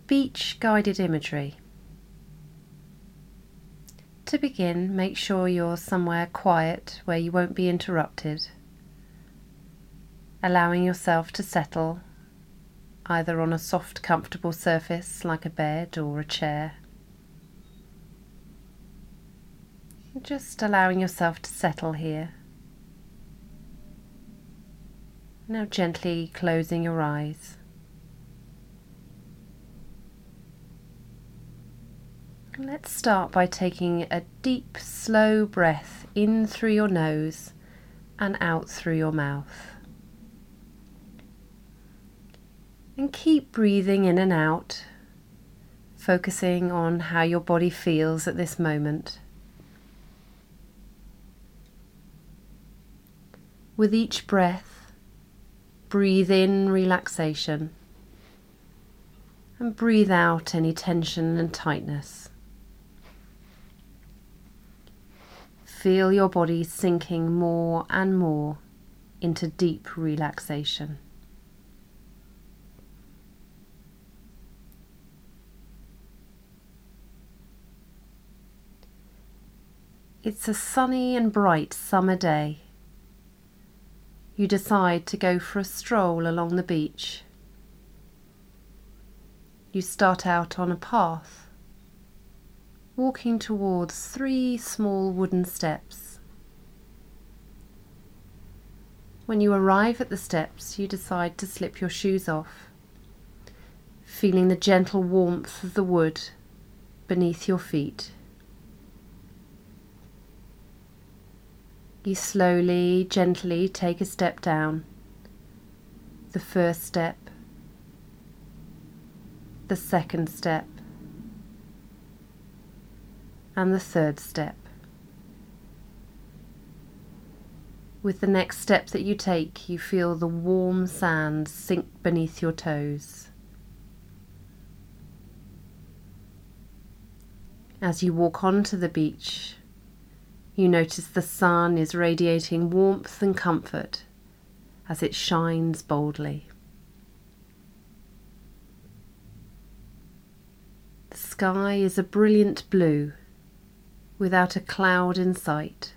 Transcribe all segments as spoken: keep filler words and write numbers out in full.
beach guided imagery. To begin, make sure you're somewhere quiet where you won't be interrupted, allowing yourself to settle either on a soft, comfortable surface like a bed or a chair. Just allowing yourself to settle here. Now gently closing your eyes. Let's start by taking a deep, slow breath in through your nose and out through your mouth. And keep breathing in and out, focusing on how your body feels at this moment. With each breath, breathe in relaxation and breathe out any tension and tightness. Feel your body sinking more and more into deep relaxation. It's a sunny and bright summer day. You decide to go for a stroll along the beach. You start out on a path, walking towards three small wooden steps. When you arrive at the steps, you decide to slip your shoes off, feeling the gentle warmth of the wood beneath your feet. You slowly, gently take a step down. The first step, the second step, and the third step. With the next step that you take, you feel the warm sand sink beneath your toes. As you walk onto the beach, you notice the sun is radiating warmth and comfort as it shines boldly. The sky is a brilliant blue, without a cloud in sight.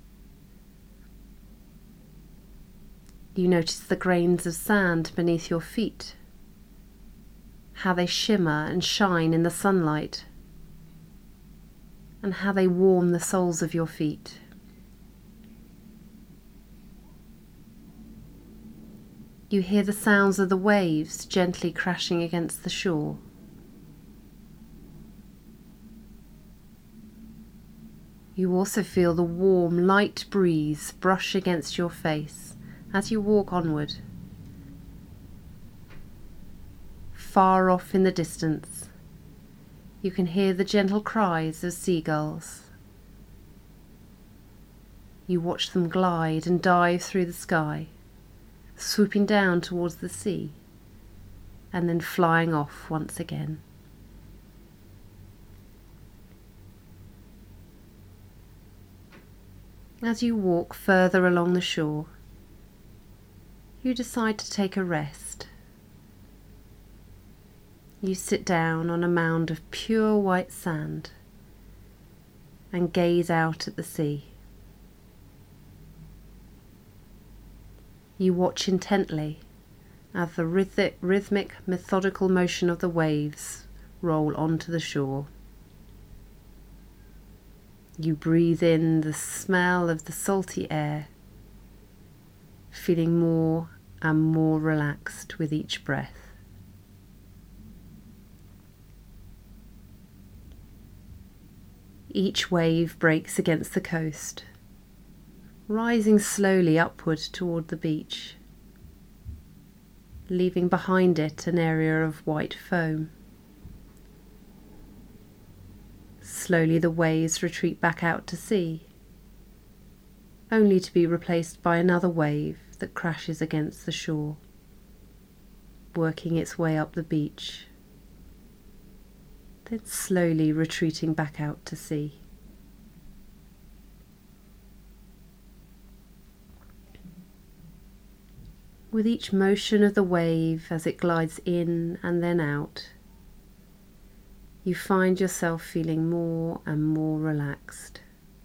You notice the grains of sand beneath your feet, how they shimmer and shine in the sunlight, and how they warm the soles of your feet. You hear the sounds of the waves gently crashing against the shore. You also feel the warm, light breeze brush against your face as you walk onward. Far off in the distance, you can hear the gentle cries of seagulls. You watch them glide and dive through the sky, swooping down towards the sea, and then flying off once again. As you walk further along the shore, you decide to take a rest. You sit down on a mound of pure white sand and gaze out at the sea. You watch intently as the rhythmic, rhythmic, methodical motion of the waves roll onto the shore. You breathe in the smell of the salty air, feeling more and more relaxed with each breath. Each wave breaks against the coast, rising slowly upward toward the beach, leaving behind it an area of white foam. Slowly the waves retreat back out to sea, only to be replaced by another wave that crashes against the shore, working its way up the beach, then slowly retreating back out to sea. With each motion of the wave as it glides in and then out, you find yourself feeling more and more relaxed.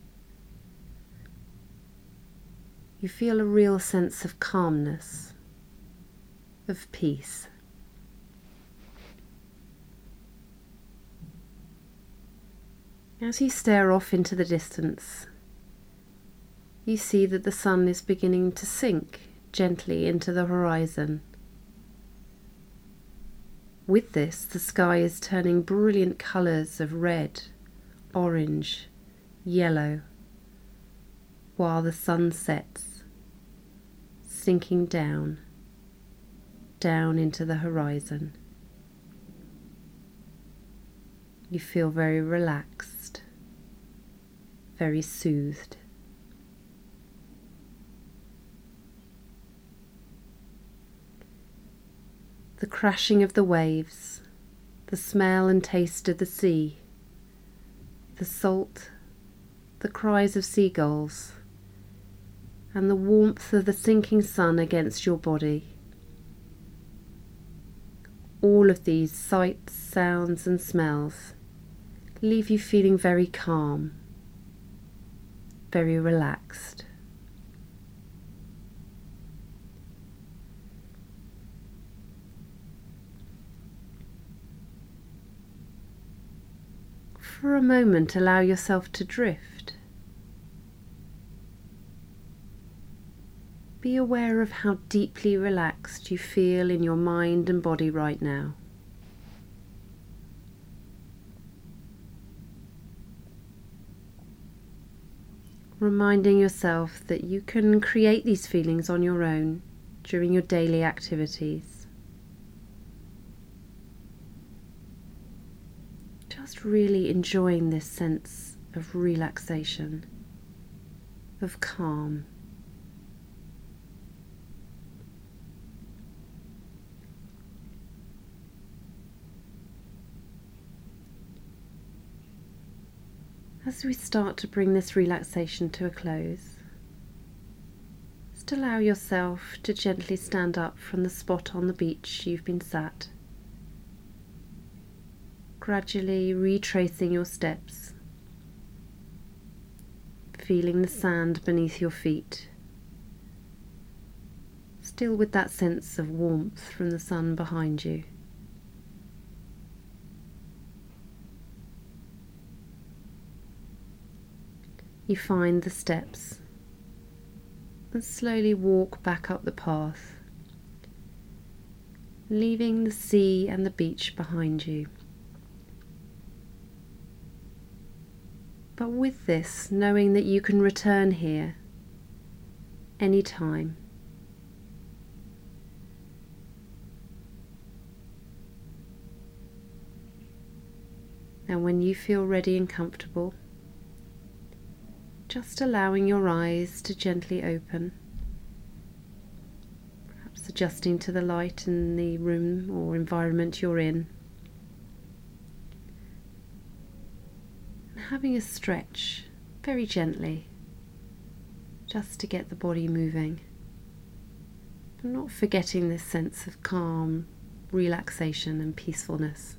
You feel a real sense of calmness, of peace. As you stare off into the distance, you see that the sun is beginning to sink gently into the horizon. With this, the sky is turning brilliant colours of red, orange, yellow, while the sun sets, sinking down, down into the horizon. You feel very relaxed, very soothed. The crashing of the waves, the smell and taste of the sea, the salt, the cries of seagulls, and the warmth of the sinking sun against your body. All of these sights, sounds and smells leave you feeling very calm, very relaxed. For a moment, allow yourself to drift. Be aware of how deeply relaxed you feel in your mind and body right now. Reminding yourself that you can create these feelings on your own during your daily activities. Just really enjoying this sense of relaxation, of calm. As we start to bring this relaxation to a close, just allow yourself to gently stand up from the spot on the beach you've been sat, gradually retracing your steps, feeling the sand beneath your feet, still with that sense of warmth from the sun behind you. You find the steps and slowly walk back up the path, leaving the sea and the beach behind you. But with this, knowing that you can return here anytime. And when you feel ready and comfortable, just allowing your eyes to gently open, perhaps adjusting to the light in the room or environment you're in. Having a stretch very gently, just to get the body moving, but not forgetting this sense of calm, relaxation and peacefulness.